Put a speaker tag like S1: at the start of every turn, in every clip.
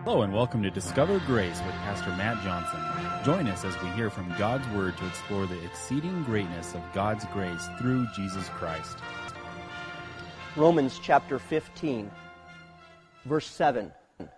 S1: Hello and welcome to Discover Grace with Pastor Matt Johnson. Join us as we hear from God's Word to explore the exceeding greatness of God's grace through Jesus Christ.
S2: Romans chapter 15, verse 7.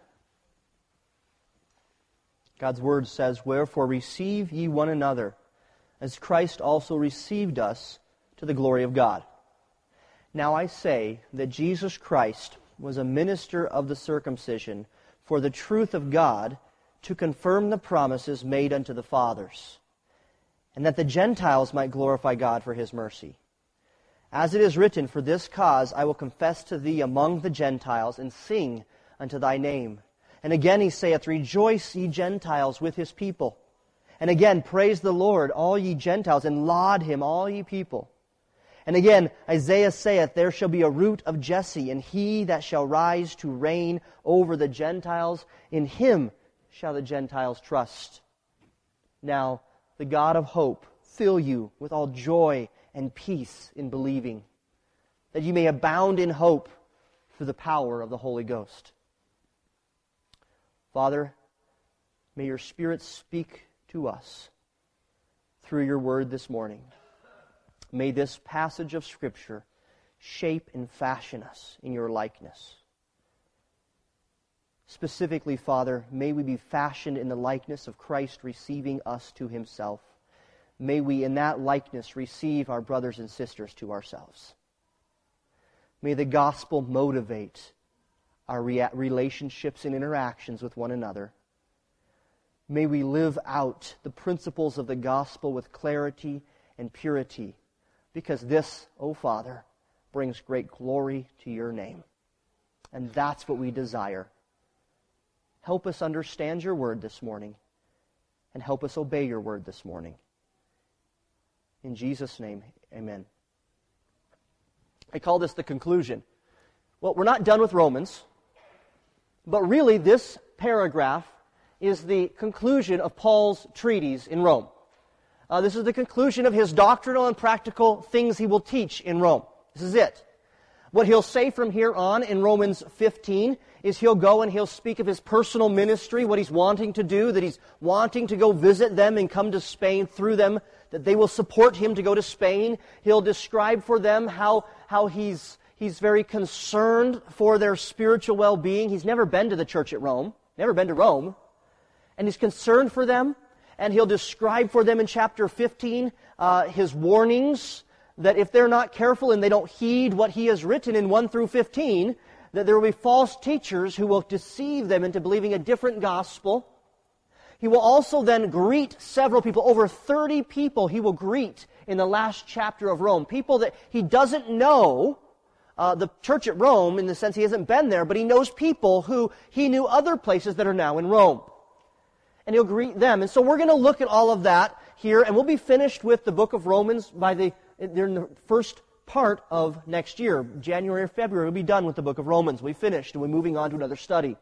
S2: God's Word says, "Wherefore receive ye one another, as Christ also received us to the glory of God. Now I say that Jesus Christ was a minister of the circumcision for the truth of God, to confirm the promises made unto the fathers, and that the Gentiles might glorify God for His mercy. As it is written, For this cause I will confess to thee among the Gentiles, and sing unto thy name. And again he saith, Rejoice, ye Gentiles, with His people. And again, Praise the Lord, all ye Gentiles, and laud Him, all ye people. And again, Isaiah saith, There shall be a root of Jesse, and he that shall rise to reign over the Gentiles, in him shall the Gentiles trust. Now the God of hope fill you with all joy and peace in believing, that ye may abound in hope through the power of the Holy Ghost." Father, may your Spirit speak to us through your word this morning. May this passage of Scripture shape and fashion us in your likeness. Specifically, Father, may we be fashioned in the likeness of Christ receiving us to Himself. May we in that likeness receive our brothers and sisters to ourselves. May the gospel motivate our relationships and interactions with one another. May we live out the principles of the gospel with clarity and purity, because this, O Father, brings great glory to your name. And that's what we desire. Help us understand your word this morning, and help us obey your word this morning. In Jesus' name, amen. I call this the conclusion. Well, we're not done with Romans, but really this paragraph is the conclusion of Paul's treatise in Rome. This is the conclusion of his doctrinal and practical things he will teach in Rome. This is it. What he'll say from here on in Romans 15 is he'll go and he'll speak of his personal ministry, what he's wanting to do, that he's wanting to go visit them and come to Spain through them, that they will support him to go to Spain. He'll describe for them how he's very concerned for their spiritual well-being. He's never been to the church at Rome, never been to Rome, and he's concerned for them. And he'll describe for them in chapter 15 his warnings that if they're not careful and they don't heed what he has written in 1 through 15, that there will be false teachers who will deceive them into believing a different gospel. He will also then greet several people, over 30 people he will greet in the last chapter of Rome. People that he doesn't know, the church at Rome in the sense he hasn't been there, but he knows people who he knew other places that are now in Rome. And he'll greet them. And so we're going to look at all of that here, and we'll be finished with the book of Romans during the first part of next year. January or February, we'll be done with the book of Romans. We'll be finished, and we're moving on to another study.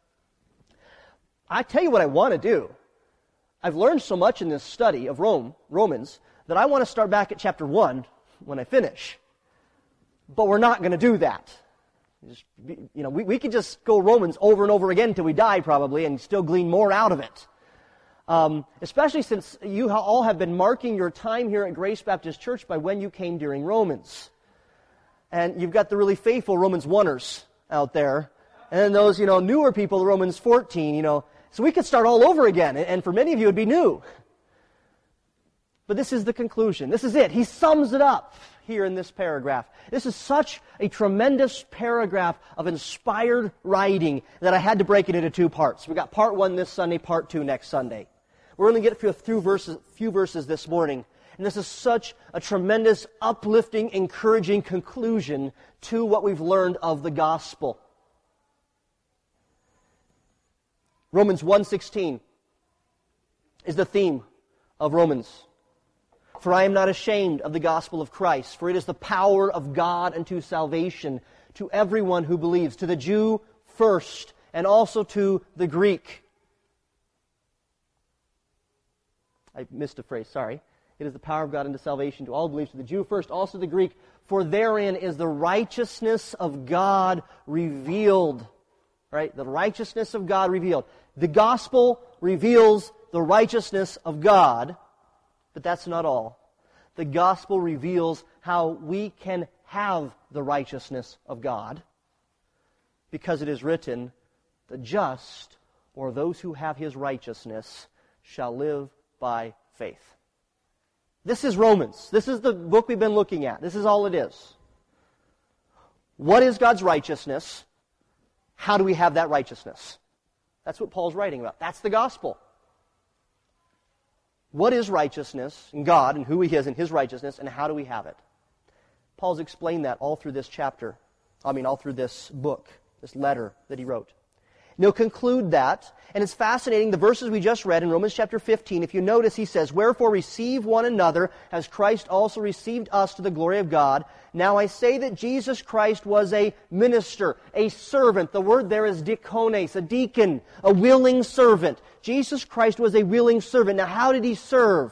S2: I tell you what I want to do. I've learned so much in this study of Romans, that I want to start back at chapter 1 when I finish. But we're not going to do that. We could just go Romans over and over again until we die probably and still glean more out of it. Especially since you all have been marking your time here at Grace Baptist Church by when you came during Romans. And you've got the really faithful Romans 1ers out there. And then those, newer people, the Romans 14, So we could start all over again. And for many of you, it'd be new. But this is the conclusion. This is it. He sums it up here in this paragraph. This is such a tremendous paragraph of inspired writing that I had to break it into two parts. We got part 1 this Sunday, part 2 next Sunday. We're going to get through a few verses this morning. And this is such a tremendous, uplifting, encouraging conclusion to what we've learned of the gospel. Romans 1:16 is the theme of Romans. For I am not ashamed of the gospel of Christ, for it is the power of God unto salvation to everyone who believes, to the Jew first, and also to the Greek. I missed a phrase, sorry. It is the power of God unto salvation to all who believe, to the Jew first, also the Greek. For therein is the righteousness of God revealed. Right? The righteousness of God revealed. The gospel reveals the righteousness of God, but that's not all. The gospel reveals how we can have the righteousness of God, because it is written, the just, or those who have His righteousness, shall live by faith. This is Romans. This is the book we've been looking at. This is all it is. What is God's righteousness? How do we have that righteousness? That's what Paul's writing about. That's the gospel. What is righteousness in God and who He is in His righteousness, and how do we have it? Paul's explained that all through this chapter. All through this book, this letter that he wrote. And he'll conclude that, and it's fascinating, the verses we just read in Romans chapter 15, if you notice, he says, "Wherefore receive one another, as Christ also received us to the glory of God. Now I say that Jesus Christ was a minister, a servant." The word there is diakones, a deacon, a willing servant. Jesus Christ was a willing servant. Now how did He serve?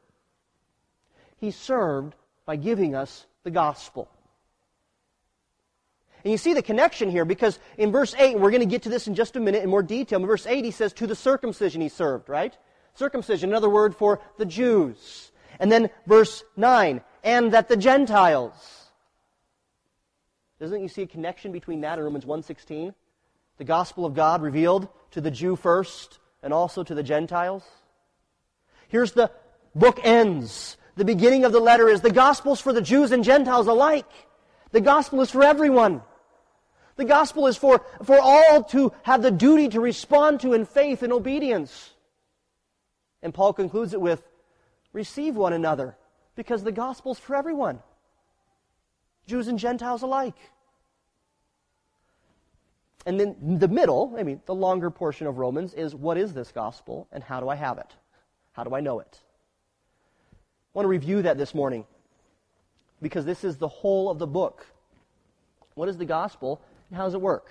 S2: He served by giving us the gospel. And you see the connection here, because in verse 8, and we're going to get to this in just a minute in more detail, in verse 8 he says, to the circumcision He served, right? Circumcision, another word for the Jews. And then verse 9, and that the Gentiles. Doesn't you see a connection between that and Romans 1:16? The gospel of God revealed to the Jew first, and also to the Gentiles. Here's the book ends. The beginning of the letter is the gospel's for the Jews and Gentiles alike. The gospel is for everyone. The gospel is for all to have the duty to respond to in faith and obedience. And Paul concludes it with, receive one another, because the gospel is for everyone. Jews and Gentiles alike. And then the middle, the longer portion of Romans is, what is this gospel and how do I have it? How do I know it? I want to review that this morning, because this is the whole of the book. What is the gospel and how does it work?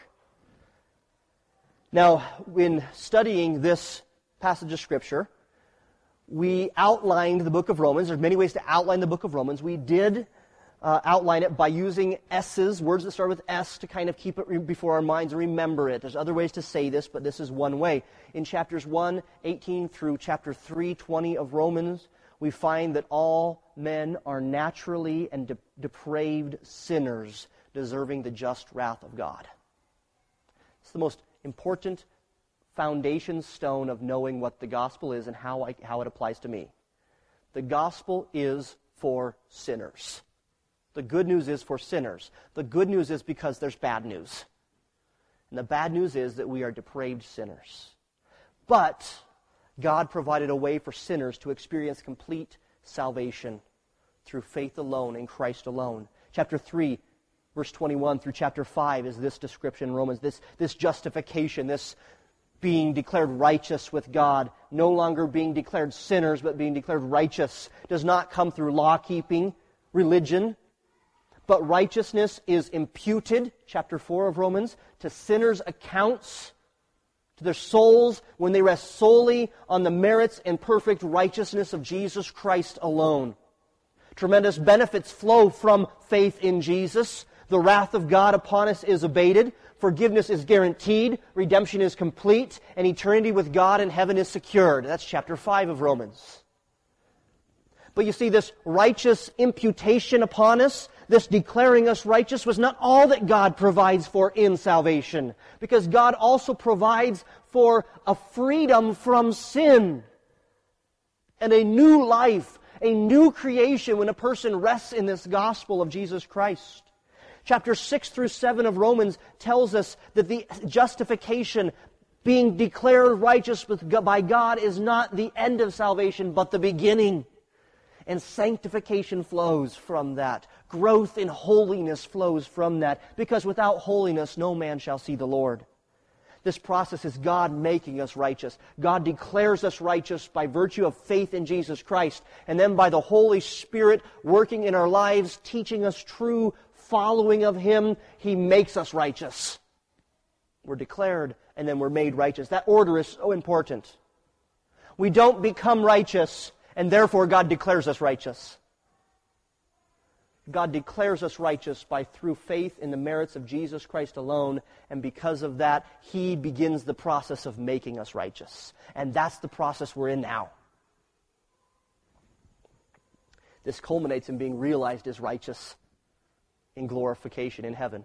S2: Now, in studying this passage of Scripture, we outlined the book of Romans. There's many ways to outline the book of Romans. We did outline it by using S's, words that start with S, to kind of keep it before our minds and remember it. There's other ways to say this, but this is one way. In chapters 1:18 through chapter 3:20 of Romans, we find that all men are naturally and depraved sinners, deserving the just wrath of God. It's the most important foundation stone of knowing what the gospel is and how it applies to me. The gospel is for sinners. The good news is for sinners. The good news is because there's bad news. And the bad news is that we are depraved sinners. But God provided a way for sinners to experience complete salvation through faith alone in Christ alone. Chapter 3, verse 21 through chapter 5 is this description in Romans, this justification, this being declared righteous with God, no longer being declared sinners, but being declared righteous, does not come through law-keeping, religion, but righteousness is imputed, chapter 4 of Romans, to sinners' accounts, to their souls, when they rest solely on the merits and perfect righteousness of Jesus Christ alone. Tremendous benefits flow from faith in Jesus. The wrath of God upon us is abated. Forgiveness is guaranteed. Redemption is complete. And eternity with God in heaven is secured. That's chapter 5 of Romans. But you see, this righteous imputation upon us, this declaring us righteous, was not all that God provides for in salvation. Because God also provides for a freedom from sin and a new life, a new creation when a person rests in this gospel of Jesus Christ. Chapter 6 through 7 of Romans tells us that the justification, being declared righteous by God, is not the end of salvation, but the beginning. And sanctification flows from that. Growth in holiness flows from that. Because without holiness, no man shall see the Lord. This process is God making us righteous. God declares us righteous by virtue of faith in Jesus Christ. And then by the Holy Spirit working in our lives, teaching us true following of Him, He makes us righteous. We're declared and then we're made righteous. That order is so important. We don't become righteous and therefore God declares us righteous. God declares us righteous through faith in the merits of Jesus Christ alone, and because of that, He begins the process of making us righteous. And that's the process we're in now. This culminates in being realized as righteous in glorification in heaven.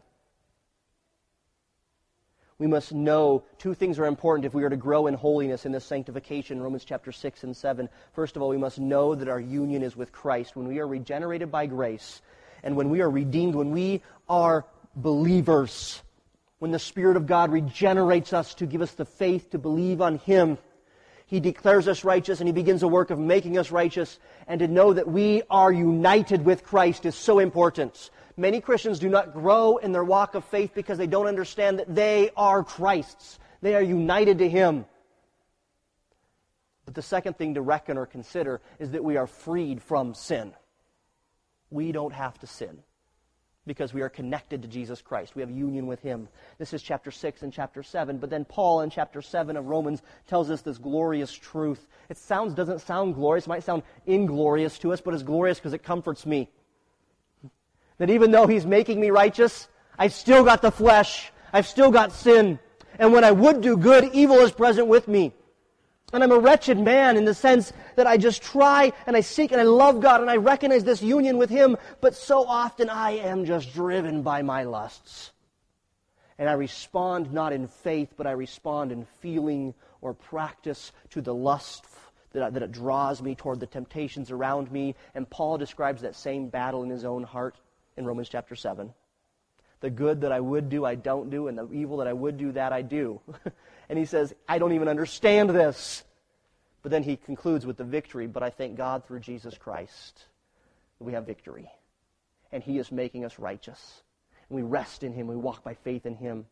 S2: We must know two things are important if we are to grow in holiness in this sanctification, Romans chapter 6 and 7. First of all, we must know that our union is with Christ. When we are regenerated by grace, and when we are redeemed, when we are believers, when the Spirit of God regenerates us to give us the faith to believe on Him, He declares us righteous, and He begins a work of making us righteous. And to know that we are united with Christ is so important. Many Christians do not grow in their walk of faith because they don't understand that they are Christ's. They are united to Him. But the second thing to reckon or consider is that we are freed from sin. We don't have to sin because we are connected to Jesus Christ. We have union with Him. This is chapter 6 and chapter 7. But then Paul in chapter 7 of Romans tells us this glorious truth. It doesn't sound glorious. It might sound inglorious to us, but it's glorious because it comforts me. That even though He's making me righteous, I've still got the flesh. I've still got sin. And when I would do good, evil is present with me. And I'm a wretched man in the sense that I just try and I seek and I love God and I recognize this union with Him, but so often I am just driven by my lusts. And I respond not in faith, but I respond in feeling or practice to the lust that it draws me toward the temptations around me. And Paul describes that same battle in his own heart in Romans chapter 7. The good that I would do, I don't do, and the evil that I would do, that I do. And he says, I don't even understand this. But then he concludes with the victory, but I thank God through Jesus Christ that we have victory. And He is making us righteous. And we rest in Him, we walk by faith in Him.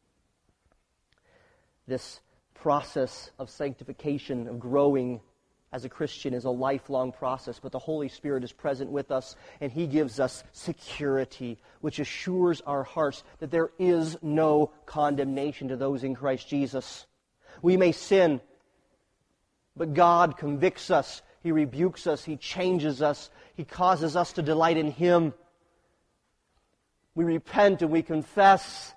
S2: This process of sanctification, of growing as a Christian, is a lifelong process, but the Holy Spirit is present with us, and He gives us security, which assures our hearts that there is no condemnation to those in Christ Jesus. We may sin, but God convicts us, He rebukes us, He changes us, He causes us to delight in Him. We repent and we confess,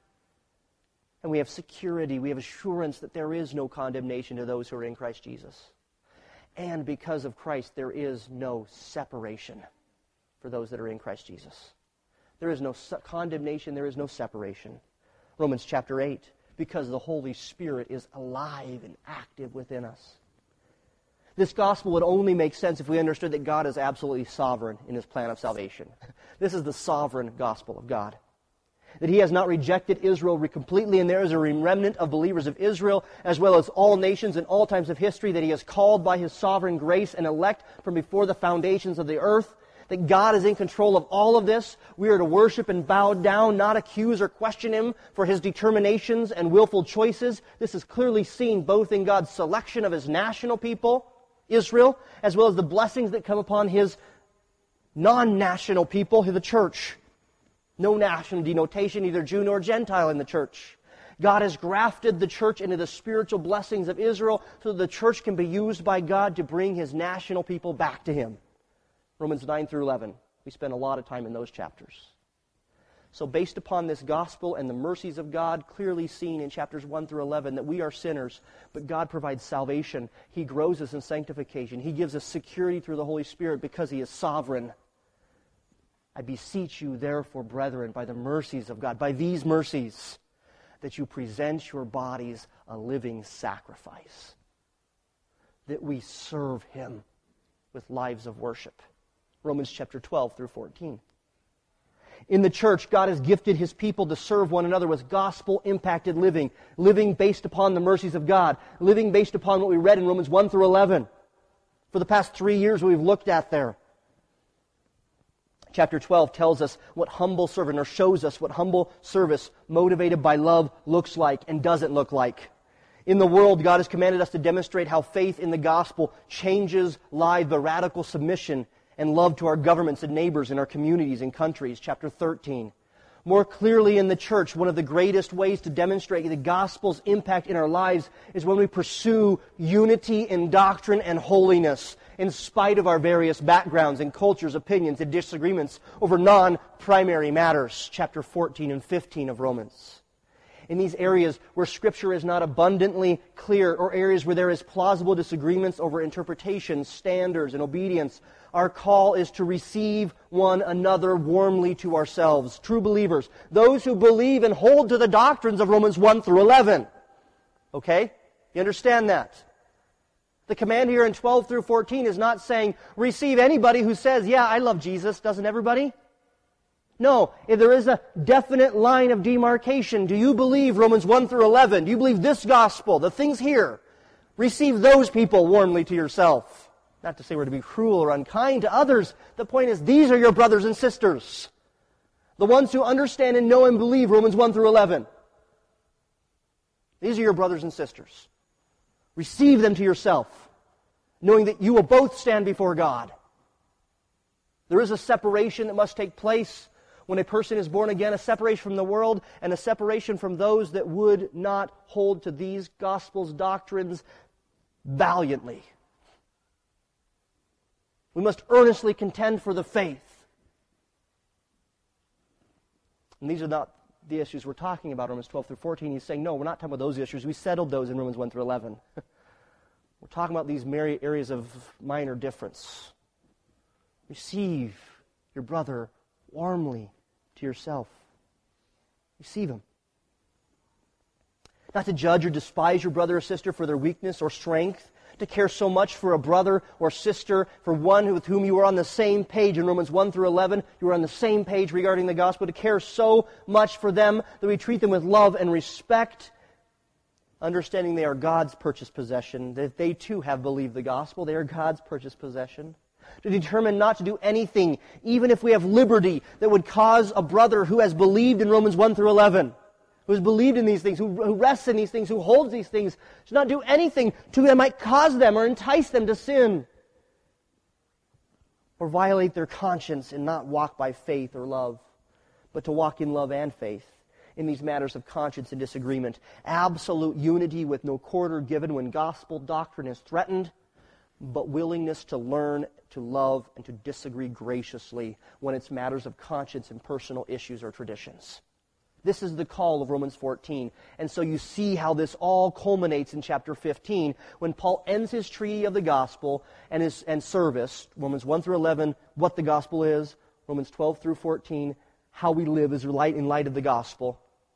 S2: and we have security, we have assurance that there is no condemnation to those who are in Christ Jesus. And because of Christ, there is no separation for those that are in Christ Jesus. There is no condemnation, there is no separation. Romans chapter 8, because the Holy Spirit is alive and active within us. This gospel would only make sense if we understood that God is absolutely sovereign in His plan of salvation. This is the sovereign gospel of God. That He has not rejected Israel completely, and there is a remnant of believers of Israel, as well as all nations in all times of history, that He has called by His sovereign grace and elect from before the foundations of the earth. That God is in control of all of this. We are to worship and bow down, not accuse or question Him for His determinations and willful choices. This is clearly seen both in God's selection of His national people, Israel, as well as the blessings that come upon His non-national people, the church. No national denotation, neither Jew nor Gentile in the church. God has grafted the church into the spiritual blessings of Israel so that the church can be used by God to bring His national people back to Him. Romans 9 through 11. We spend a lot of time in those chapters. So based upon this gospel and the mercies of God, clearly seen in chapters 1 through 11, that we are sinners, but God provides salvation. He grows us in sanctification. He gives us security through the Holy Spirit because He is sovereign. I beseech you, therefore, brethren, by the mercies of God, by these mercies, that you present your bodies a living sacrifice, that we serve Him with lives of worship. Romans chapter 12 through 14. In the church, God has gifted His people to serve one another with gospel-impacted living, living based upon the mercies of God, living based upon what we read in Romans 1 through 11. For the past 3 years we've looked at there. Chapter 12 tells us what humble servant, or shows us what humble service motivated by love looks like and doesn't look like. In the world, God has commanded us to demonstrate how faith in the gospel changes lives by radical submission and love to our governments and neighbors in our communities and countries. Chapter 13. More clearly in the church, one of the greatest ways to demonstrate the gospel's impact in our lives is when we pursue unity in doctrine and holiness. in spite of our various backgrounds and cultures, opinions, and disagreements over non-primary matters. Chapter 14 and 15 of Romans. In these areas where Scripture is not abundantly clear, or areas where there is plausible disagreements over interpretation, standards, and obedience, our call is to receive one another warmly to ourselves. True believers, those who believe and hold to the doctrines of Romans 1 through 11. Okay? You understand that? The command here in 12 through 14 is not saying, receive anybody who says, yeah, I love Jesus. Doesn't everybody? No, if there is a definite line of demarcation. Do you believe Romans 1 through 11? Do you believe this gospel, the things here? Receive those people warmly to yourself. Not to say we're to be cruel or unkind to others. The point is, these are your brothers and sisters. The ones who understand and know and believe Romans 1 through 11. These are your brothers and sisters. Receive them to yourself, knowing that you will both stand before God. There is a separation that must take place when a person is born again, a separation from the world and a separation from those that would not hold to these gospel's doctrines valiantly. We must earnestly contend for the faith. And these are not the issues we're talking about, Romans 12 through 14. He's saying, no, we're not talking about those issues. We settled those in Romans 1 through 11. We're talking about these areas of minor difference. Receive your brother warmly to yourself. Receive him. Not to judge or despise your brother or sister for their weakness or strength, to care so much for a brother or sister, for one with whom you are on the same page in Romans 1 through 11, you are on the same page regarding the gospel, to care so much for them that we treat them with love and respect, understanding they are God's purchased possession, that they too have believed the gospel, they are God's purchased possession. To determine not to do anything, even if we have liberty, that would cause a brother who has believed in Romans 1 through 11, who has believed in these things, who rests in these things, who holds these things, to not do anything that might cause them or entice them to sin, or violate their conscience and not walk by faith or love, but to walk in love and faith in these matters of conscience and disagreement. Absolute unity with no quarter given when gospel doctrine is threatened, but willingness to learn, to love, and to disagree graciously when it's matters of conscience and personal issues or traditions. This is the call of Romans 14. And so you see how this all culminates in chapter 15 when Paul ends his treaty of the gospel and service, Romans 1 through 11, what the gospel is, Romans 12 through 14, how we live as light in light of the gospel,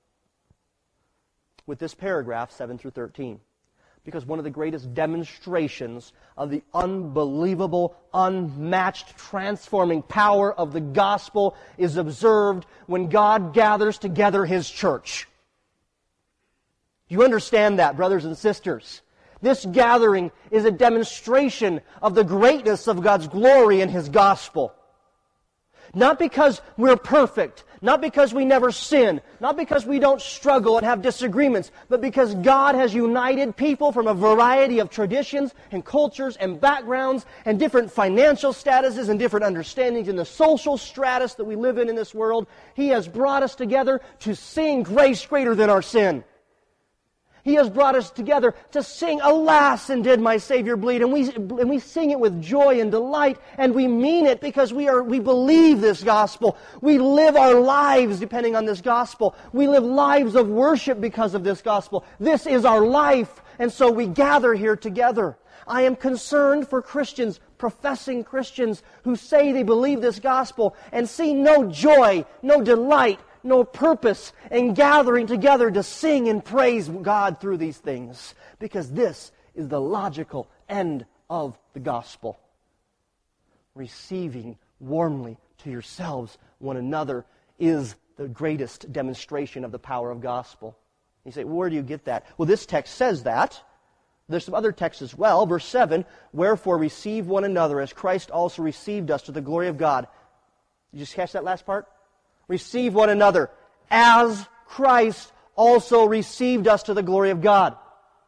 S2: with this paragraph, 7 through 13. Because one of the greatest demonstrations of the unbelievable, unmatched, transforming power of the gospel is observed when God gathers together His church. Do you understand that, brothers and sisters? This gathering is a demonstration of the greatness of God's glory in His gospel. Not because we're perfect, not because we never sin, not because we don't struggle and have disagreements, but because God has united people from a variety of traditions and cultures and backgrounds and different financial statuses and different understandings in the social stratus that we live in this world. He has brought us together to sing grace greater than our sin. He has brought us together to sing, alas, and did my Savior bleed. And we sing it with joy and delight, and we mean it because we believe this gospel. We live our lives depending on this gospel. We live lives of worship because of this gospel. This is our life, and so we gather here together. I am concerned for Christians, professing Christians, who say they believe this gospel and see no joy, no delight, no purpose in gathering together to sing and praise God through these things. Because this is the logical end of the gospel. Receiving warmly to yourselves one another is the greatest demonstration of the power of gospel. You say, well, where do you get that? Well, this text says that. There's some other texts as well. Verse 7, wherefore receive one another as Christ also received us to the glory of God. Did you just catch that last part? Receive one another as Christ also received us to the glory of God.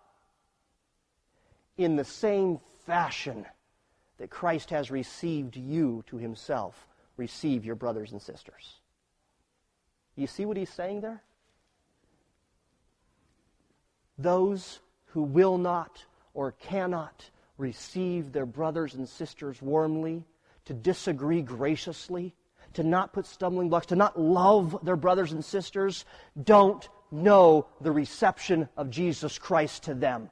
S2: In the same fashion that Christ has received you to Himself, receive your brothers and sisters. You see what he's saying there? Those who will not or cannot receive their brothers and sisters warmly, to disagree graciously, to not put stumbling blocks, to not love their brothers and sisters, don't know the reception of Jesus Christ to them.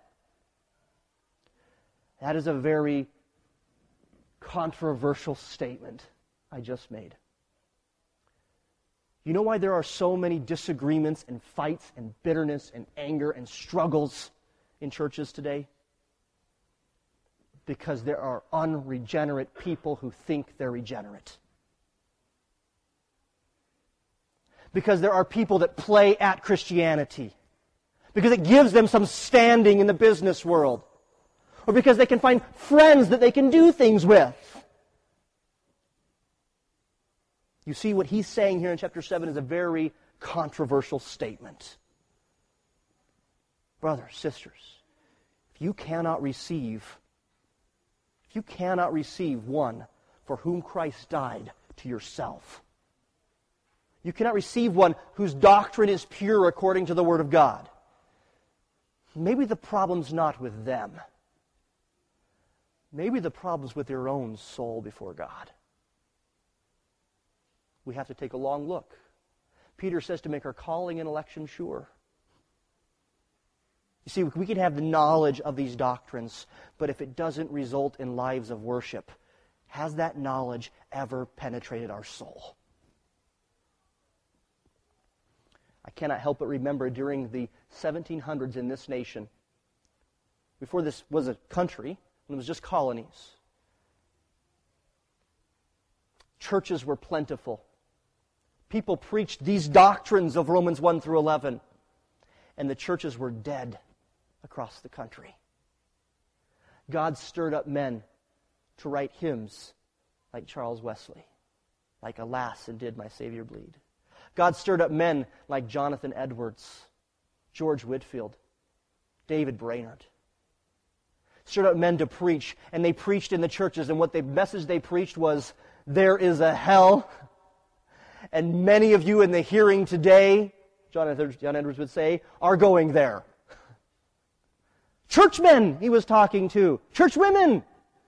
S2: That is a very controversial statement I just made. You know why there are so many disagreements and fights and bitterness and anger and struggles in churches today? Because there are unregenerate people who think they're regenerate. Because there are people that play at Christianity. Because it gives them some standing in the business world. Or because they can find friends that they can do things with. You see, what he's saying here in chapter 7 is a very controversial statement. Brothers, sisters, if you cannot receive one for whom Christ died to yourself, you cannot receive one whose doctrine is pure according to the Word of God, maybe the problem's not with them. Maybe the problem's with your own soul before God. We have to take a long look. Peter says to make our calling and election sure. You see, we can have the knowledge of these doctrines, but if it doesn't result in lives of worship, has that knowledge ever penetrated our soul? I cannot help but remember during the 1700s in this nation, before this was a country, when it was just colonies, churches were plentiful. People preached these doctrines of Romans 1 through 11, and the churches were dead across the country. God stirred up men to write hymns like Charles Wesley, like "Alas, and did my Savior bleed." God stirred up men like Jonathan Edwards, George Whitefield, David Brainerd. Stirred up men to preach, and they preached in the churches, and the message they preached was, there is a hell, and many of you in the hearing today, John Edwards would say, are going there. Churchmen he was talking to, church women.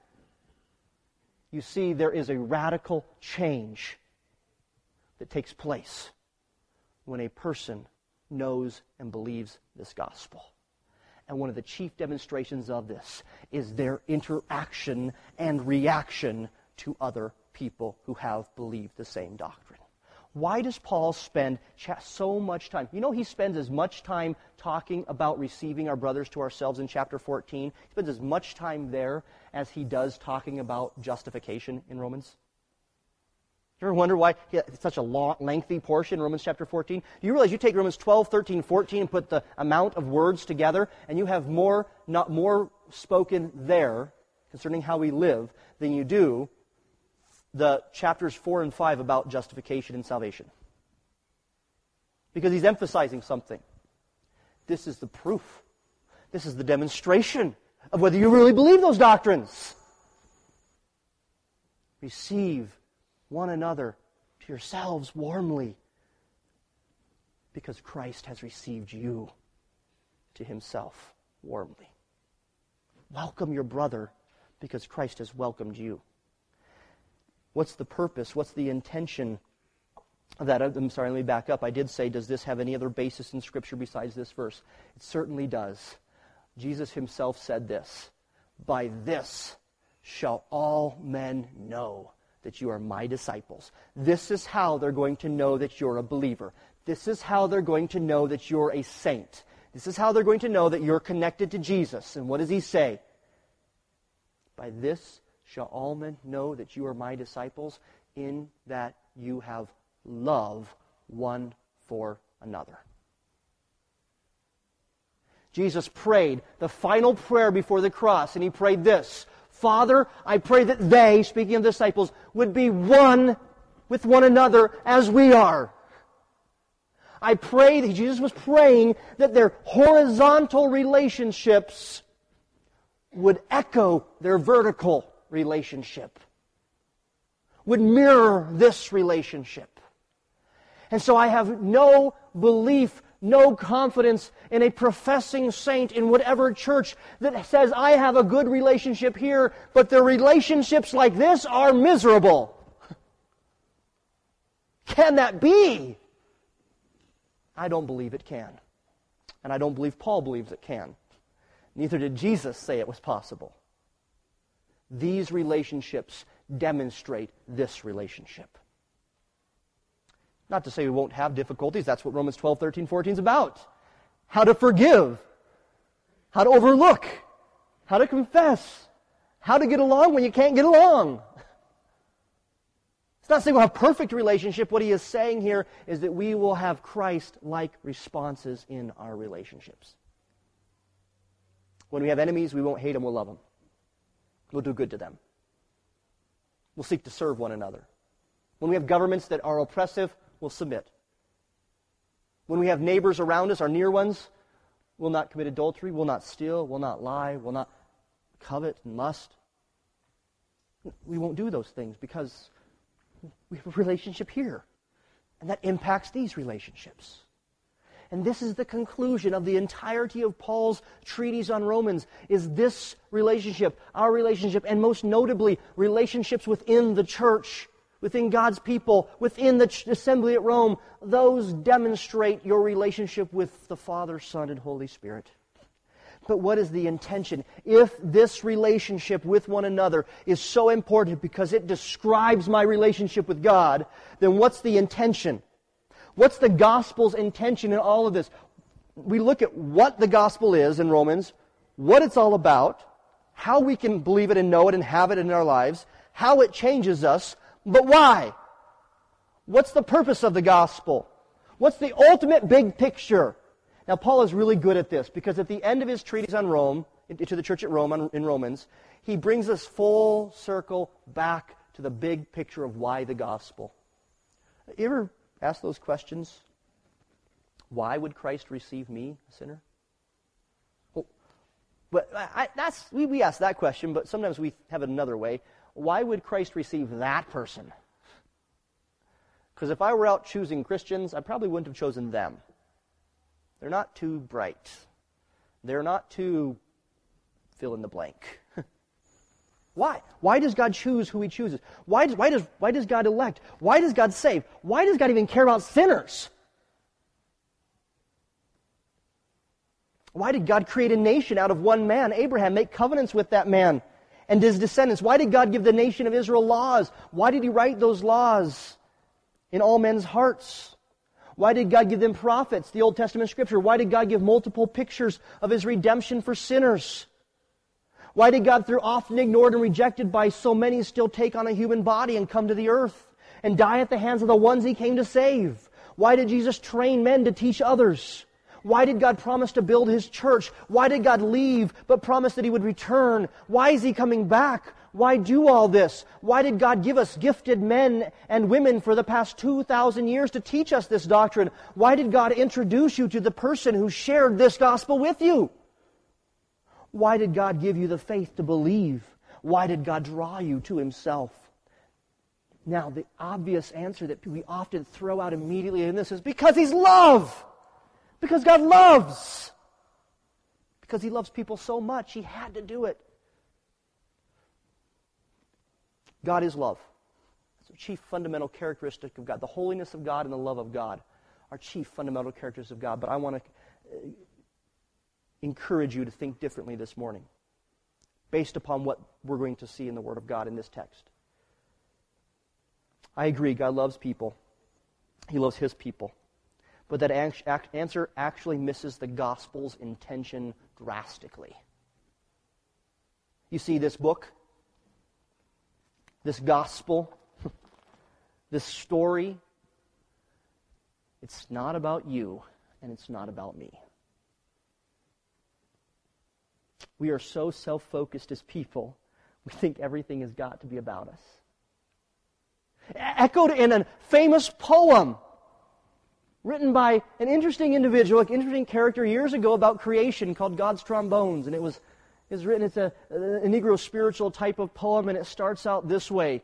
S2: You see, there is a radical change that takes place when a person knows and believes this gospel. And one of the chief demonstrations of this is their interaction and reaction to other people who have believed the same doctrine. Why does Paul spend so much time? You know, he spends as much time talking about receiving our brothers to ourselves in chapter 14. He spends as much time there as he does talking about justification in Romans. You ever wonder why it's such a long, lengthy portion in Romans chapter 14? Do you realize you take Romans 12, 13, 14 and put the amount of words together, and you have more spoken there concerning how we live than you do the chapters 4 and 5 about justification and salvation. Because he's emphasizing something. This is the proof. This is the demonstration of whether you really believe those doctrines. Receive one another to yourselves warmly, because Christ has received you to himself warmly. Welcome your brother, because Christ has welcomed you. What's the purpose? What's the intention of that? I'm sorry, let me back up. I did say, does this have any other basis in Scripture besides this verse? It certainly does. Jesus himself said this, "By this shall all men know that you are my disciples." This is how they're going to know that you're a believer. This is how they're going to know that you're a saint. This is how they're going to know that you're connected to Jesus. And what does he say? By this shall all men know that you are my disciples, in that you have love one for another. Jesus prayed the final prayer before the cross, and he prayed this: Father, I pray that they, speaking of disciples, would be one with one another as we are. I pray that Jesus was praying that their horizontal relationships would echo their vertical relationship, would mirror this relationship. And so I have no belief no confidence in a professing saint in whatever church that says, I have a good relationship here, but the relationships like this are miserable. Can that be? I don't believe it can. And I don't believe Paul believes it can. Neither did Jesus say it was possible. These relationships demonstrate this relationship. Not to say we won't have difficulties. That's what Romans 12, 13, 14 is about. How to forgive. How to overlook. How to confess. How to get along when you can't get along. It's not saying we'll have perfect relationship. What he is saying here is that we will have Christ-like responses in our relationships. When we have enemies, we won't hate them, we'll love them. We'll do good to them. We'll seek to serve one another. When we have governments that are oppressive, we'll submit. When we have neighbors around us, our near ones, we'll not commit adultery, we'll not steal, we'll not lie, we'll not covet and lust. We won't do those things because we have a relationship here. And that impacts these relationships. And this is the conclusion of the entirety of Paul's treatise on Romans, is this relationship, our relationship, and most notably, relationships within the church, within God's people, within the assembly at Rome. Those demonstrate your relationship with the Father, Son, and Holy Spirit. But what is the intention? If this relationship with one another is so important because it describes my relationship with God, then what's the intention? What's the gospel's intention in all of this? We look at what the gospel is in Romans, what it's all about, how we can believe it and know it and have it in our lives, how it changes us, but why? What's the purpose of the gospel? What's the ultimate big picture? Now, Paul is really good at this because at the end of his treatise on Rome, to the church at Rome in Romans, he brings us full circle back to the big picture of why the gospel. You ever ask those questions? Why would Christ receive me, a sinner? Well, but we ask that question, but sometimes we have it another way. Why would Christ receive that person? Because if I were out choosing Christians, I probably wouldn't have chosen them. They're not too bright. They're not too fill in the blank. Why? Why does God choose who He chooses? Why does God elect? Why does God save? Why does God even care about sinners? Why did God create a nation out of one man, Abraham, make covenants with that man and his descendants? Why did God give the nation of Israel laws? Why did He write those laws in all men's hearts? Why did God give them prophets, the Old Testament Scripture? Why did God give multiple pictures of His redemption for sinners? Why did God, through often ignored and rejected by so many, still take on a human body and come to the earth and die at the hands of the ones He came to save? Why did Jesus train men to teach others? Why did God promise to build His church? Why did God leave but promise that He would return? Why is He coming back? Why do all this? Why did God give us gifted men and women for the past 2,000 years to teach us this doctrine? Why did God introduce you to the person who shared this gospel with you? Why did God give you the faith to believe? Why did God draw you to Himself? Now, the obvious answer that we often throw out immediately in this is because He's love. Because God loves. Because He loves people so much, He had to do it. God is love. It's the chief fundamental characteristic of God. The holiness of God and the love of God are chief fundamental characteristics of God. But I want to encourage you to think differently this morning based upon what we're going to see in the Word of God in this text. I agree, God loves people. He loves His people. But that answer actually misses the gospel's intention drastically. You see, this book, this gospel, this story, it's not about you and it's not about me. We are so self-focused as people, we think everything has got to be about us. Echoed in a famous poem written by an interesting individual, an interesting character years ago about creation called God's Trombones. And it's written, it's a Negro spiritual type of poem, and it starts out this way.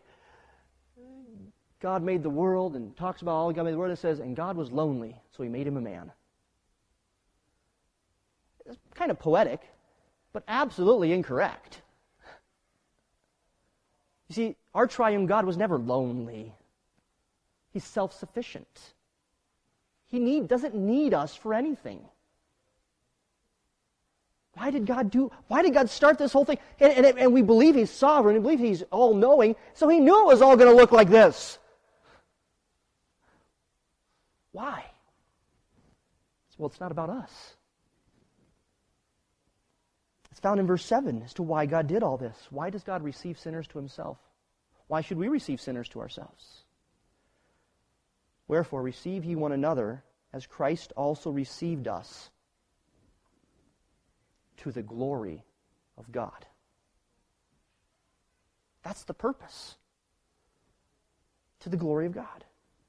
S2: God made the world and talks about all God made the world, and says, and God was lonely, so He made him a man. It's kind of poetic, but absolutely incorrect. You see, our triune God was never lonely. He's self-sufficient. He doesn't need us for anything. Why did God start this whole thing? And we believe He's sovereign, we believe He's all-knowing, so He knew it was all going to look like this. Why? Well, it's not about us. It's found in verse 7 as to why God did all this. Why does God receive sinners to Himself? Why should we receive sinners to ourselves? Wherefore, receive ye one another, as Christ also received us, to the glory of God. That's the purpose. To the glory of God.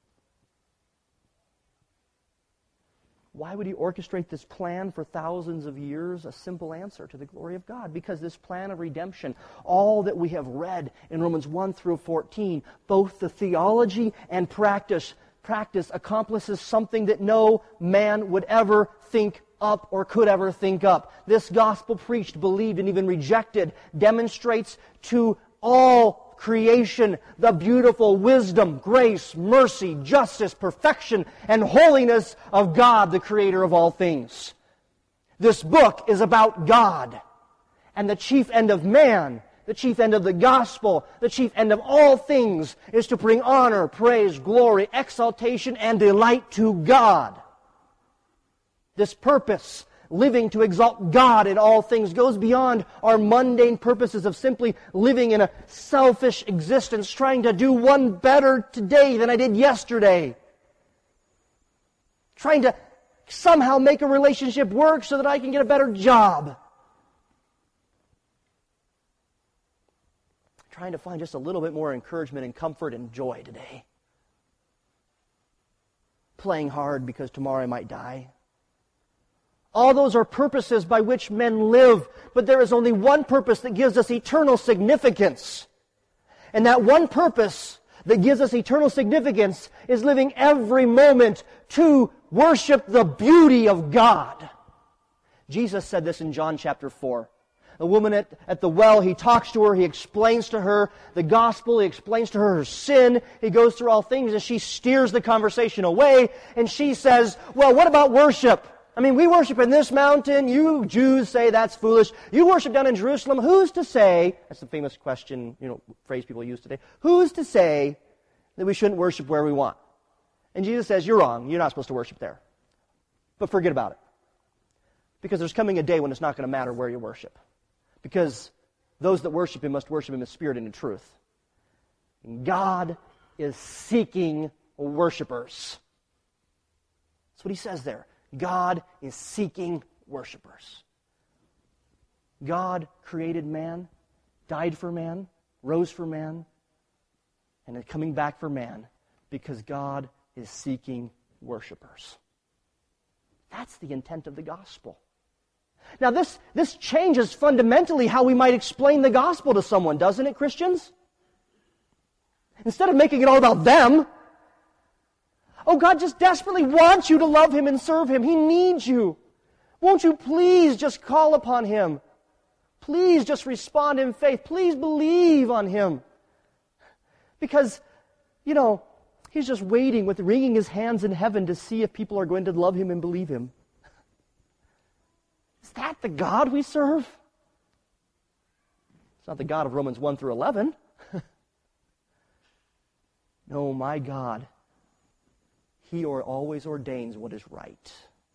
S2: Why would He orchestrate this plan for thousands of years? A simple answer: to the glory of God. Because this plan of redemption, all that we have read in Romans 1 through 14, both the theology and practice accomplishes something that no man would ever think up or could ever think up. This gospel preached, believed, and even rejected demonstrates to all creation the beautiful wisdom, grace, mercy, justice, perfection, and holiness of God, the Creator of all things. This book is about God, and the chief end of man, the chief end of the gospel, the chief end of all things is to bring honor, praise, glory, exaltation, and delight to God. This purpose, living to exalt God in all things, goes beyond our mundane purposes of simply living in a selfish existence, trying to do one better today than I did yesterday. Trying to somehow make a relationship work so that I can get a better job. Trying to find just a little bit more encouragement and comfort and joy today. Playing hard because tomorrow I might die. All those are purposes by which men live, but there is only one purpose that gives us eternal significance. And that one purpose that gives us eternal significance is living every moment to worship the beauty of God. Jesus said this in John chapter 4. The woman at the well, He talks to her, He explains to her the gospel, He explains to her sin, He goes through all things, and she steers the conversation away, and she says, well, what about worship? I mean, we worship in this mountain, you Jews say that's foolish, you worship down in Jerusalem, who's to say, that's the famous question, phrase people use today, who's to say that we shouldn't worship where we want? And Jesus says, you're wrong, you're not supposed to worship there. But forget about it. Because there's coming a day when it's not going to matter where you worship. Because those that worship Him must worship Him in spirit and in truth. And God is seeking worshipers. That's what He says there. God is seeking worshipers. God created man, died for man, rose for man, and is coming back for man because God is seeking worshipers. That's the intent of the gospel. Now this changes fundamentally how we might explain the gospel to someone, doesn't it, Christians? Instead of making it all about them, oh, God just desperately wants you to love Him and serve Him. He needs you. Won't you please just call upon Him? Please just respond in faith. Please believe on Him. Because, He's just waiting with wringing His hands in heaven to see if people are going to love Him and believe Him. Is that the God we serve? It's not the God of Romans 1 through 11. No, my God, He always ordains what is right.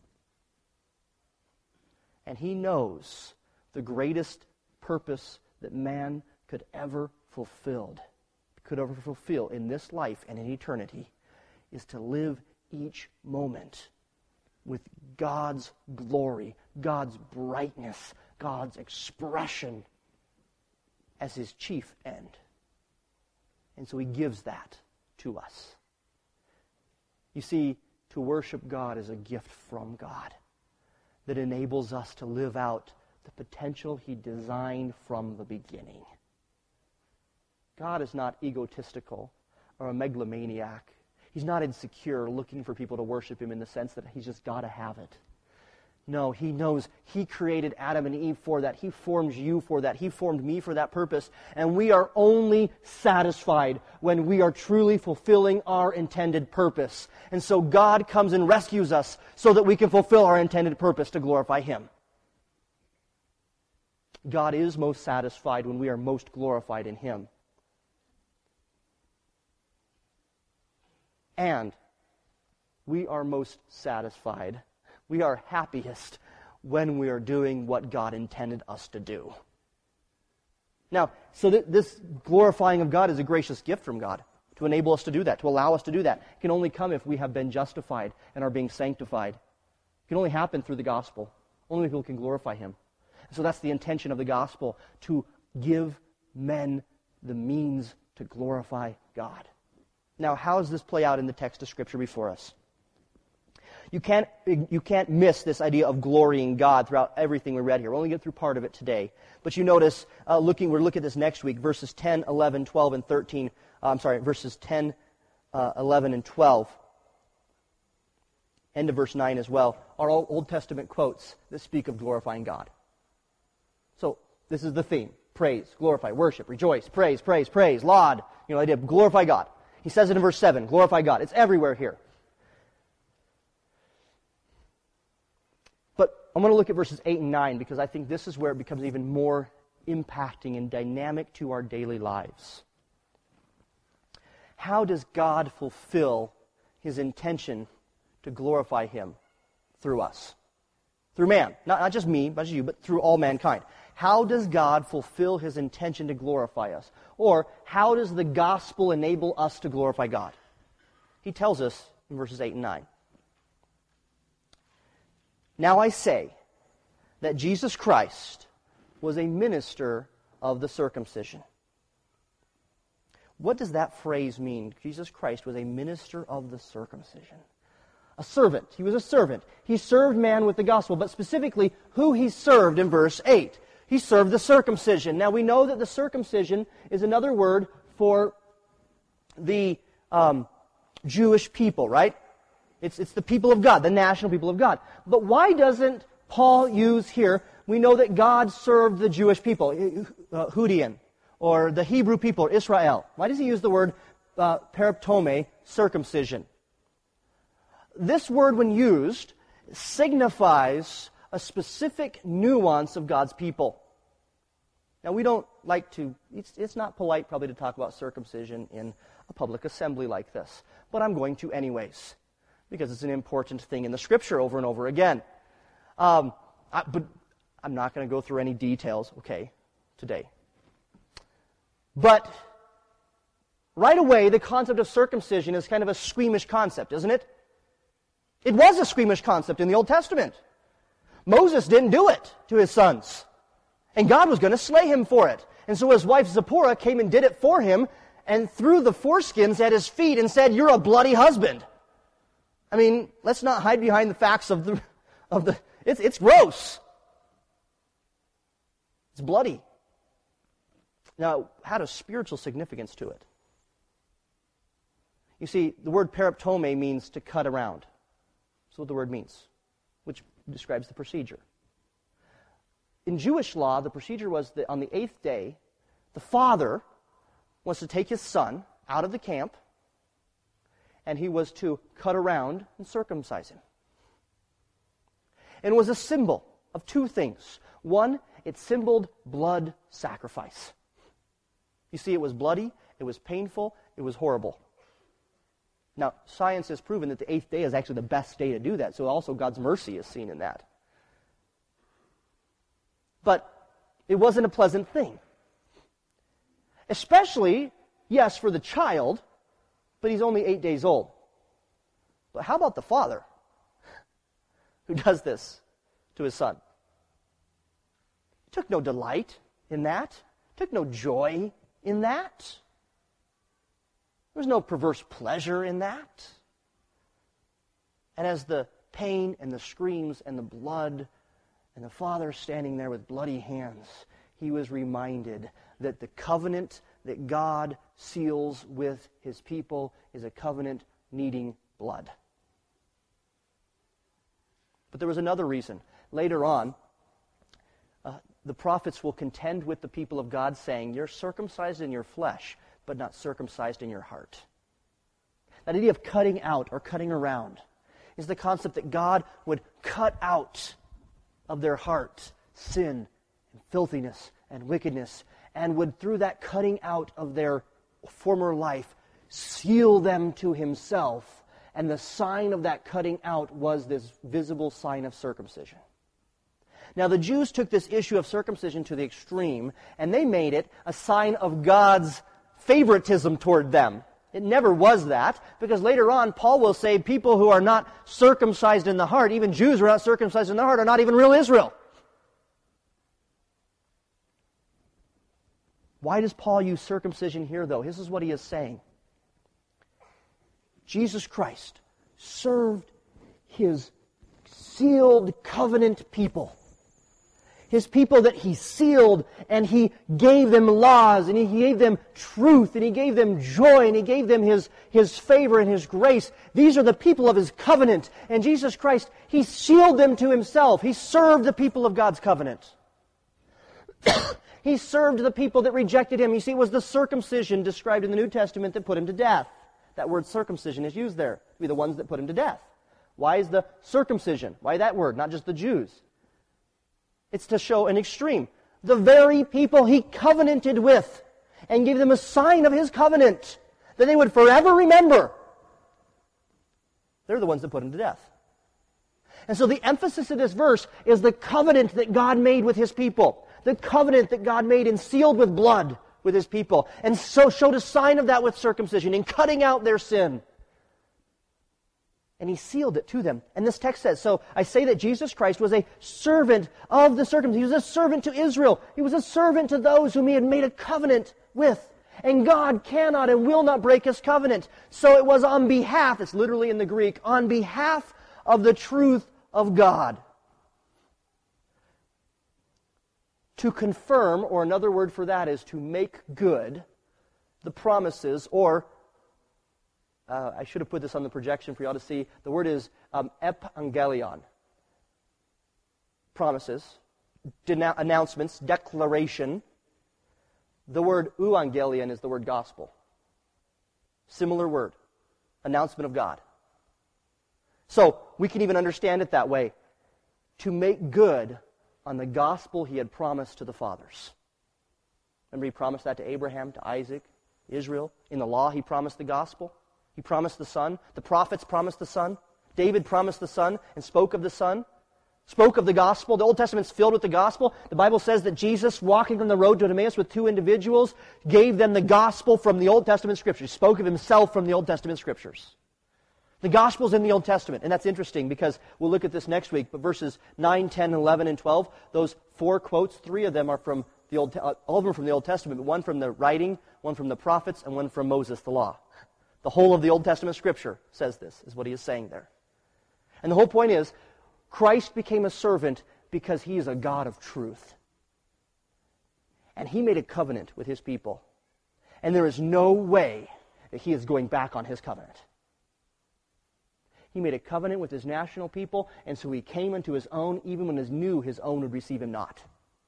S2: And He knows the greatest purpose that man could ever fulfill in this life and in eternity is to live each moment with God's glory, God's brightness, God's expression as His chief end. And so He gives that to us. You see, to worship God is a gift from God that enables us to live out the potential He designed from the beginning. God is not egotistical or a megalomaniac. He's not insecure, looking for people to worship Him in the sense that He's just got to have it. No, He knows He created Adam and Eve for that. He formed you for that. He formed me for that purpose. And we are only satisfied when we are truly fulfilling our intended purpose. And so God comes and rescues us so that we can fulfill our intended purpose to glorify Him. God is most satisfied when we are most glorified in Him. And we are most satisfied, we are happiest when we are doing what God intended us to do. Now, so this glorifying of God is a gracious gift from God to enable us to do that, to allow us to do that. It can only come if we have been justified and are being sanctified. It can only happen through the gospel. Only people can glorify Him. So that's the intention of the gospel, to give men the means to glorify God. Now, how does this play out in the text of Scripture before us? You can't miss this idea of glorying God throughout everything we read here. We'll only get through part of it today. But you notice, we're looking at this next week, verses 10, 11, 12, and 13. Verses 10, 11, and 12. End of verse 9 as well, are all Old Testament quotes that speak of glorifying God. So, this is the theme. Praise, glorify, worship, rejoice, praise, praise, praise, laud. The idea of glorify God. He says it in verse 7, glorify God. It's everywhere here. But I'm going to look at verses 8 and 9 because I think this is where it becomes even more impacting and dynamic to our daily lives. How does God fulfill His intention to glorify Him through us? Through man. Not just me, not just you, but through all mankind. How does God fulfill His intention to glorify us? Or how does the gospel enable us to glorify God? He tells us in verses 8 and 9. Now I say that Jesus Christ was a minister of the circumcision. What does that phrase mean? Jesus Christ was a minister of the circumcision. A servant. He was a servant. He served man with the gospel, but specifically who He served in verse 8. He served the circumcision. Now we know that the circumcision is another word for the Jewish people, right? It's the people of God, the national people of God. But why doesn't Paul use here, we know that God served the Jewish people, Judean, or the Hebrew people, or Israel. Why does he use the word periptome, circumcision? This word, when used, signifies a specific nuance of God's people. Now, we don't like to, it's not polite probably to talk about circumcision in a public assembly like this, but I'm going to anyways, because it's an important thing in the Scripture over and over again. But I'm not going to go through any details, today. But right away, the concept of circumcision is kind of a squeamish concept, isn't it? It was a squeamish concept in the Old Testament. Moses didn't do it to his sons. And God was going to slay him for it. And so his wife Zipporah came and did it for him and threw the foreskins at his feet and said, "You're a bloody husband." I mean, let's not hide behind the facts of the it's gross. It's bloody. Now, it had a spiritual significance to it. You see, the word periptome means to cut around. That's what the word means, which describes the procedure. In Jewish law, the procedure was that on the 8th day, the father was to take his son out of the camp, and he was to cut around and circumcise him. And it was a symbol of two things. One, it symboled blood sacrifice. You see, it was bloody, it was painful, it was horrible. Now, science has proven that the 8th day is actually the best day to do that, so also God's mercy is seen in that. But it wasn't a pleasant thing. Especially, yes, for the child, but he's only 8 days old. But how about the father who does this to his son? He took no delight in that. He took no joy in that. There was no perverse pleasure in that. And as the pain and the screams and the blood and the father standing there with bloody hands, he was reminded that the covenant that God seals with His people is a covenant needing blood. But there was another reason Later on, the prophets will contend with the people of God, saying, you're circumcised in your flesh, but not circumcised in your heart. That idea of cutting out or cutting around is the concept that God would cut out of their heart sin and filthiness and wickedness, and would, through that cutting out of their former life, seal them to himself. And the sign of that cutting out was this visible sign of circumcision. Now, the Jews took this issue of circumcision to the extreme, and they made it a sign of God's favoritism toward them. It never was that, because later on, Paul will say people who are not circumcised in the heart, even Jews who are not circumcised in the heart, are not even real Israel. Why does Paul use circumcision here, though? This is what he is saying. Jesus Christ served his sealed covenant people. His people that he sealed, and he gave them laws, and he gave them truth, and he gave them joy, and he gave them his favor and his grace. These are the people of his covenant. And Jesus Christ, he sealed them to himself. He served the people of God's covenant. He served the people that rejected him. You see, it was the circumcision described in the New Testament that put him to death. That word circumcision is used there to be the ones that put him to death. Why is the circumcision? Why that word, not just the Jews? It's to show an extreme. The very people he covenanted with and gave them a sign of his covenant that they would forever remember. They're the ones that put him to death. And so the emphasis of this verse is the covenant that God made with his people. The covenant that God made and sealed with blood with his people. And so showed a sign of that with circumcision in cutting out their sin. And he sealed it to them. And this text says, so I say that Jesus Christ was a servant of the circumcision. He was a servant to Israel. He was a servant to those whom he had made a covenant with. And God cannot and will not break his covenant. So it was on behalf, it's literally in the Greek, on behalf of the truth of God. To confirm, or another word for that is to make good the promises, or I should have put this on the projection for you all to see. The word is epangelion. Promises, announcements, declaration. The word euangelion is the word gospel. Similar word. Announcement of God. So, we can even understand it that way. To make good on the gospel he had promised to the fathers. Remember, he promised that to Abraham, to Isaac, Israel. In the law, he promised the gospel. He promised the Son. The prophets promised the Son. David promised the Son and spoke of the Son. Spoke of the gospel. The Old Testament's filled with the gospel. The Bible says that Jesus, walking on the road to Emmaus with two individuals, gave them the gospel from the Old Testament Scriptures. Spoke of himself from the Old Testament Scriptures. The gospel's in the Old Testament, and that's interesting because we'll look at this next week, but verses 9, 10, 11, and 12, those 4 quotes, 3 of them are from the all of them are from the Old Testament, but one from the writing, one from the prophets, and one from Moses, the law. The whole of the Old Testament Scripture says this, is what he is saying there. And the whole point is, Christ became a servant because he is a God of truth. And he made a covenant with his people. And there is no way that he is going back on his covenant. He made a covenant with his national people, and so he came unto his own, even when he knew his own would receive him not.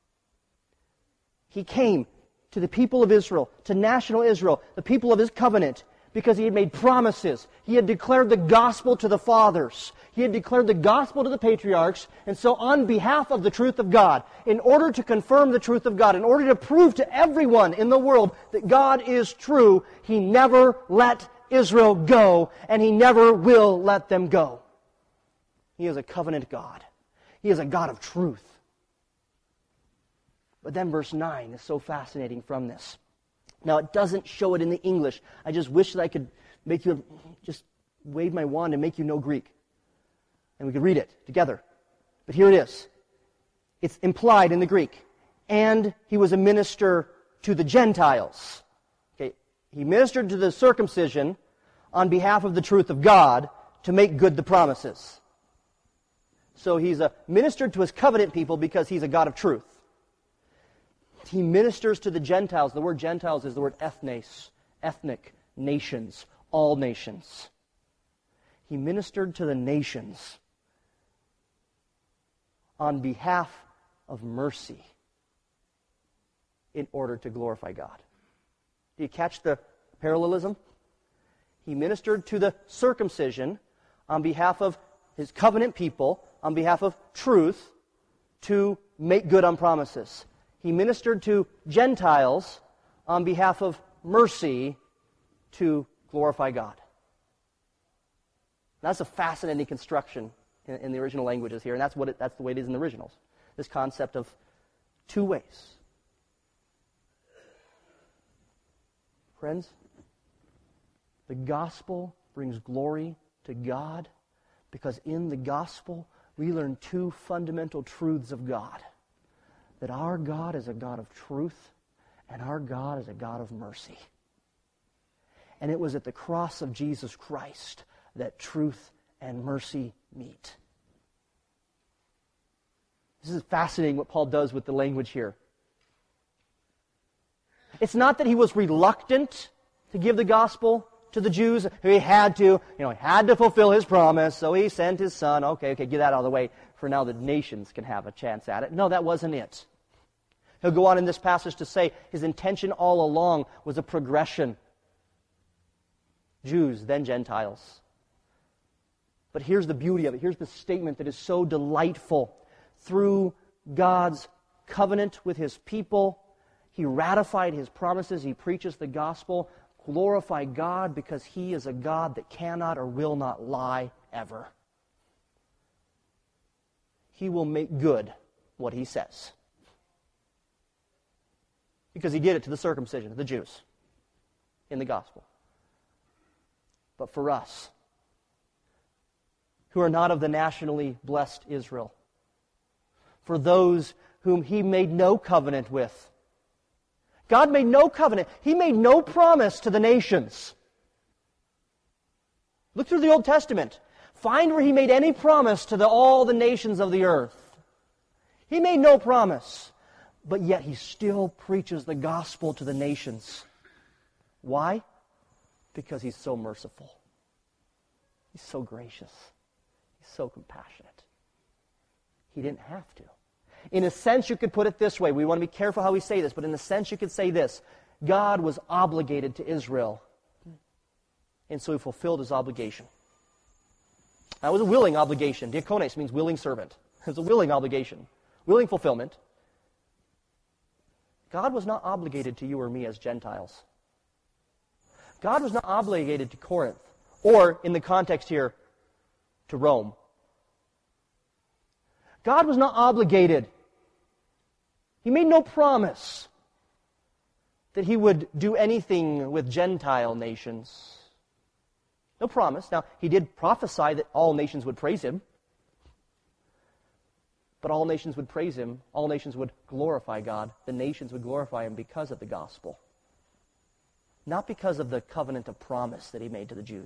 S2: He came to the people of Israel, to national Israel, the people of his covenant, because he had made promises. He had declared the gospel to the fathers. He had declared the gospel to the patriarchs. And so on behalf of the truth of God, in order to confirm the truth of God, in order to prove to everyone in the world that God is true, he never let Israel go, and he never will let them go. He is a covenant God. He is a God of truth. But then verse 9 is so fascinating from this. Now, it doesn't show it in the English. I just wish that I could make you, just wave my wand and make you know Greek. And we could read it together. But here it is. It's implied in the Greek. And he was a minister to the Gentiles. Okay, he ministered to the circumcision on behalf of the truth of God to make good the promises. So he's a minister to his covenant people because he's a God of truth. He ministers to the Gentiles. The word Gentiles is the word ethnes, ethnic, nations, all nations. He ministered to the nations on behalf of mercy in order to glorify God. Do you catch the parallelism? He ministered to the circumcision on behalf of his covenant people, on behalf of truth, to make good on promises. He ministered to Gentiles on behalf of mercy to glorify God. That's a fascinating construction in the original languages here, and that's the way it is in the originals. This concept of two ways. Friends, the gospel brings glory to God because in the gospel we learn two fundamental truths of God. That our God is a God of truth and our God is a God of mercy. And it was at the cross of Jesus Christ that truth and mercy meet. This is fascinating what Paul does with the language here. It's not that he was reluctant to give the gospel to the Jews. He had to, he had to fulfill his promise, so he sent his son. Okay, get that out of the way. For now the nations can have a chance at it. No, that wasn't it. He'll go on in this passage to say his intention all along was a progression. Jews, then Gentiles. But here's the beauty of it. Here's the statement that is so delightful. Through God's covenant with his people, he ratified his promises. He preaches the gospel. Glorify God because he is a God that cannot or will not lie ever. He will make good what he says. Because he did it to the circumcision of the Jews in the gospel. But for us, who are not of the nationally blessed Israel, for those whom he made no covenant with, God made no covenant. He made no promise to the nations. Look through the Old Testament. Find where he made any promise to all the nations of the earth. He made no promise. But yet he still preaches the gospel to the nations. Why? Because he's so merciful. He's so gracious. He's so compassionate. He didn't have to. In a sense, you could put it this way. We want to be careful how we say this, but in a sense, you could say this. God was obligated to Israel, and so he fulfilled his obligation. That was a willing obligation. Diakones means willing servant. It was a willing obligation, willing fulfillment. God was not obligated to you or me as Gentiles. God was not obligated to Corinth, or, in the context here, to Rome. God was not obligated. He made no promise that he would do anything with Gentile nations. No promise. Now, he did prophesy that all nations would praise him. But all nations would praise him. All nations would glorify God. The nations would glorify him because of the gospel. Not because of the covenant of promise that he made to the Jews.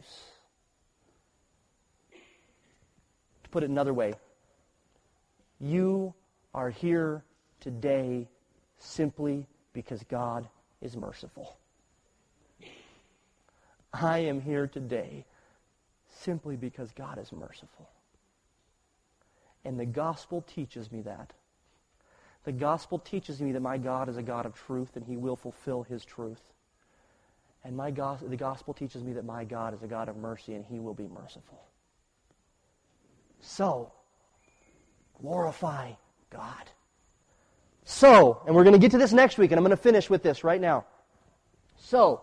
S2: To put it another way, you are here today simply because God is merciful. I am here today simply because God is merciful. And the gospel teaches me that. The gospel teaches me that my God is a God of truth and he will fulfill his truth. And the gospel teaches me that my God is a God of mercy and he will be merciful. So, glorify God. So, and we're going to get to this next week, and I'm going to finish with this right now. So,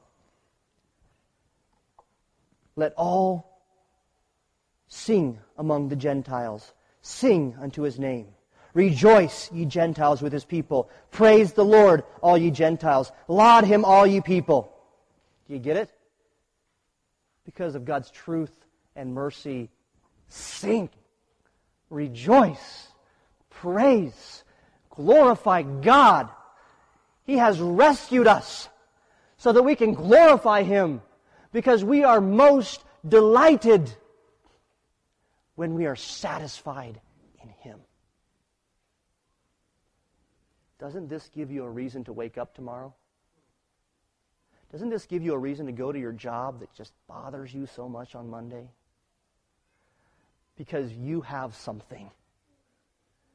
S2: let all sing among the Gentiles. Sing unto his name. Rejoice, ye Gentiles, with his people. Praise the Lord, all ye Gentiles. Laud him, all ye people. Do you get it? Because of God's truth and mercy, sing. Rejoice. Praise. Glorify God. He has rescued us so that we can glorify him because we are most delighted when we are satisfied in him. Doesn't this give you a reason to wake up tomorrow? Doesn't this give you a reason to go to your job that just bothers you so much on Monday? Because you have something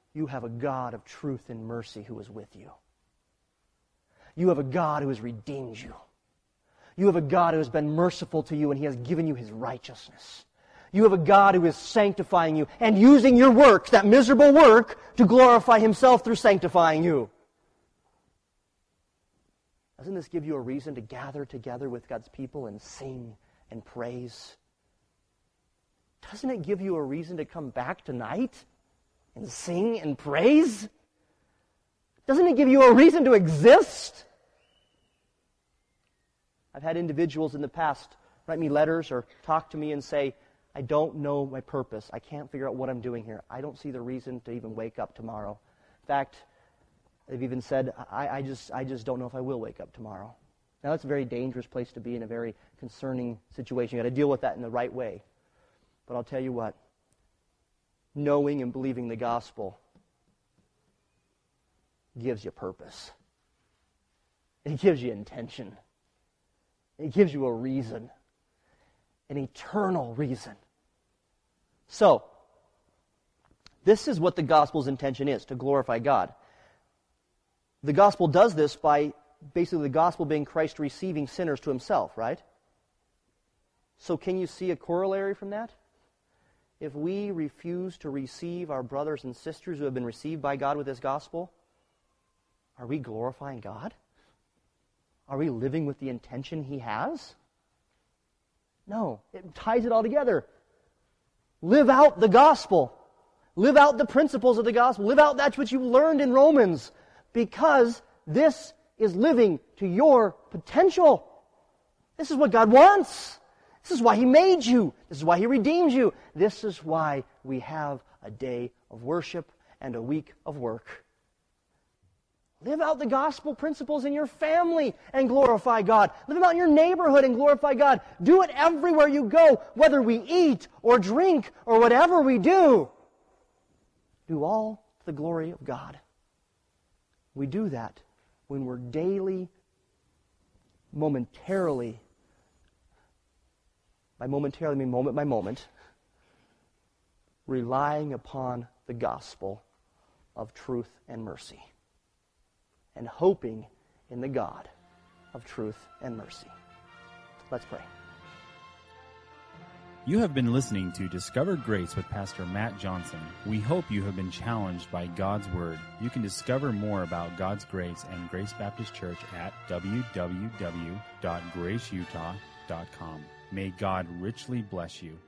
S2: You have a God of truth and mercy who is with you. You have a God who has redeemed you. You have a God who has been merciful to you and He has given you His righteousness. You have a God who is sanctifying you and using your works, that miserable work, to glorify Himself through sanctifying you. Doesn't this give you a reason to gather together with God's people and sing and praise? Doesn't it give you a reason to come back tonight and sing and praise? Doesn't it give you a reason to exist? I've had individuals in the past write me letters or talk to me and say, I don't know my purpose. I can't figure out what I'm doing here. I don't see the reason to even wake up tomorrow. In fact, they've even said, I just don't know if I will wake up tomorrow. Now, that's a very dangerous place to be in, a very concerning situation. You've got to deal with that in the right way. But I'll tell you what, knowing and believing the gospel gives you purpose. It gives you intention. It gives you a reason, an eternal reason. So, this is what the gospel's intention is, to glorify God. The gospel does this by basically the gospel being Christ receiving sinners to Himself, right? So can you see a corollary from that? If we refuse to receive our brothers and sisters who have been received by God with this gospel, are we glorifying God? Are we living with the intention He has? No, it ties it all together. Live out the gospel. Live out the principles of the gospel. Live out that which you learned in Romans, because this is living to your potential. This is what God wants. This is why He made you. This is why He redeemed you. This is why we have a day of worship and a week of work. Live out the gospel principles in your family and glorify God. Live them out in your neighborhood and glorify God. Do it everywhere you go, whether we eat or drink or whatever we do. Do all to the glory of God. We do that when we're daily, momentarily, by momentarily I mean moment by moment, relying upon the gospel of truth and mercy, and hoping in the God of truth and mercy. Let's pray.
S1: You have been listening to Discover Grace with Pastor Matt Johnson. We hope you have been challenged by God's Word. You can discover more about God's grace and Grace Baptist Church at www.graceutah.com. May God richly bless you.